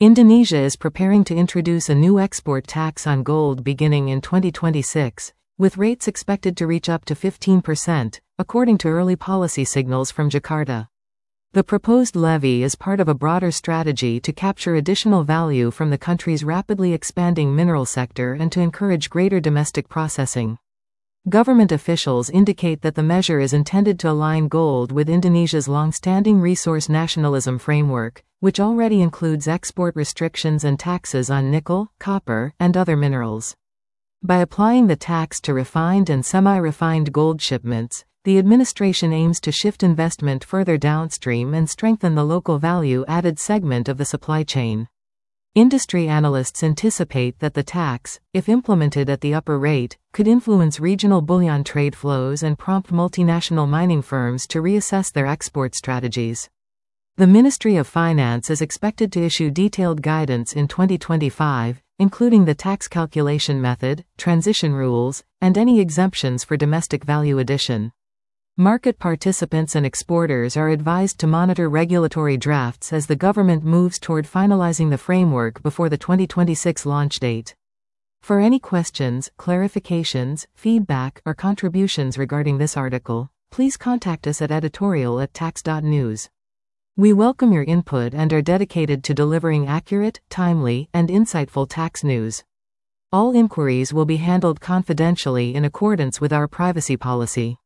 Indonesia is preparing to introduce a new export tax on gold beginning in 2026, with rates expected to reach up to 15%, according to early policy signals from Jakarta. The proposed levy is part of a broader strategy to capture additional value from the country's rapidly expanding mineral sector and to encourage greater domestic processing. Government officials indicate that the measure is intended to align gold with Indonesia's long-standing resource nationalism framework, which already includes export restrictions and taxes on nickel, copper, and other minerals. By applying the tax to refined and semi-refined gold shipments, the administration aims to shift investment further downstream and strengthen the local value-added segment of the supply chain. Industry analysts anticipate that the tax, if implemented at the upper rate, could influence regional bullion trade flows and prompt multinational mining firms to reassess their export strategies. The Ministry of Finance is expected to issue detailed guidance in 2025, including the tax calculation method, transition rules, and any exemptions for domestic value addition. Market participants and exporters are advised to monitor regulatory drafts as the government moves toward finalizing the framework before the 2026 launch date. For any questions, clarifications, feedback, or contributions regarding this article, please contact us at editorial@tax.news. We welcome your input and are dedicated to delivering accurate, timely, and insightful tax news. All inquiries will be handled confidentially in accordance with our privacy policy.